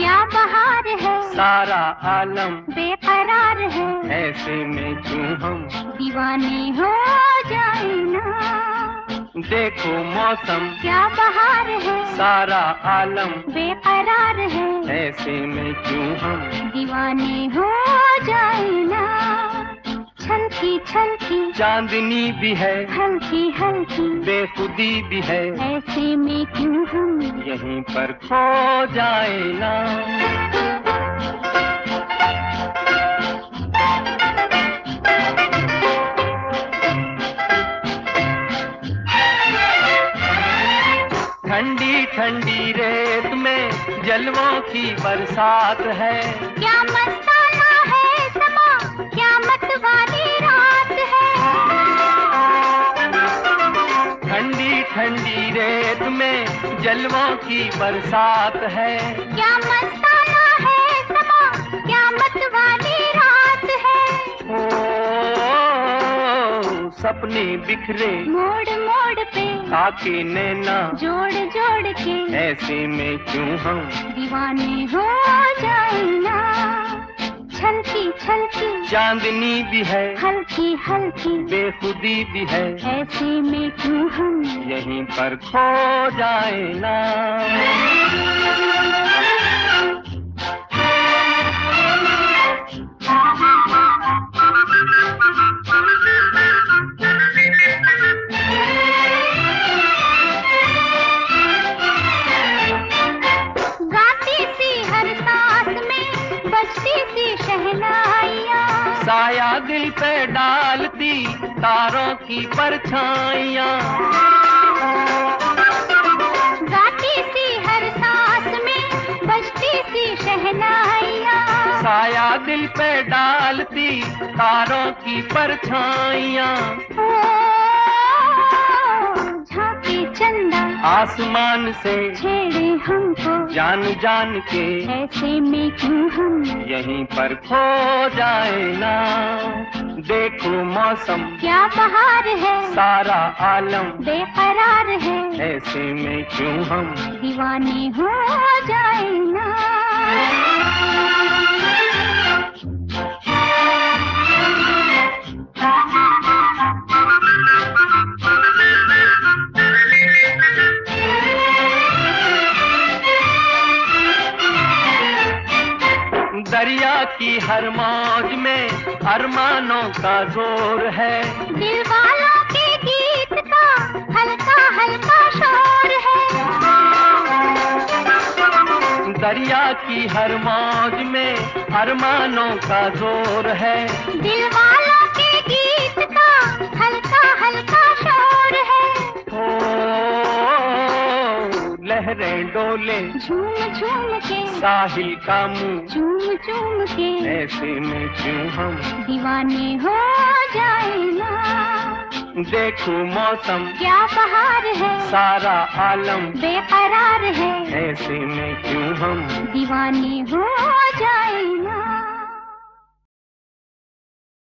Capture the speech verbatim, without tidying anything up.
क्या बहार है, सारा आलम बेकरार है, ऐसे में क्यों हम दीवाने हो जाए ना। देखो मौसम क्या बहार है, सारा आलम बेकरार है, ऐसे में क्यों हम दीवाने हो जाए ना। छलकी छलकी चांदनी भी है, हल्की हल्की बेखुदी भी है, ऐसे में क्यों हम यहीं पर खो जाए ना। ठंडी ठंडी रेत में जलवों की बरसात है, क्या मस्ताना है समा, क्या मतवाली रात है। ठंडी ठंडी रेत में जलवों की बरसात है, क्या मस्ताना है समा, क्या मतवाली रात है। ओ सपने बिखरे मोड़ मोड़ पे ताके नैना जोड़ जोड़ के, ऐसे में क्यों हम दीवाने हो जाए ना। छलकी छलकी चांदनी भी है, हल्की हल्की बेखुदी भी है, ऐसे में क्यों हम यहीं पर खो जाए ना। गाती सी हर सांस में बजती सी शहनाइयाँ, साया दिल पे डालती तारों की परछाइयाँ। गाती सी हर सांस में बजती सी शहनाइयाँ, साया दिल पे डालती तारों की परछाइयाँ। ओ झांकी चंदा आसमान से छेड़े हमको, जान जान के ऐसे में क्यों हम यहीं पर खो जाए ना। देखो मौसम क्या बहार है, सारा आलम बेकरार है, ऐसे में क्यों हम दीवाने हो जाए ना। दरिया की हर मौज में अरमानों का जोर है, दिल वालों के गीत का हल्का हल्का शोर है। दरिया की हर मौज में अरमानों का जोर है, दिल वालों के गीत का हल्का हल्का शोर है। ओ लहरें डोले झूम झूम के साहिल का मुंह, झूम झूम के ऐसे में क्यों हम दीवाने हो जाए ना। देखो मौसम क्या बहार है, सारा आलम बेकरार है, ऐसे में क्यों हम दीवाने हो जाए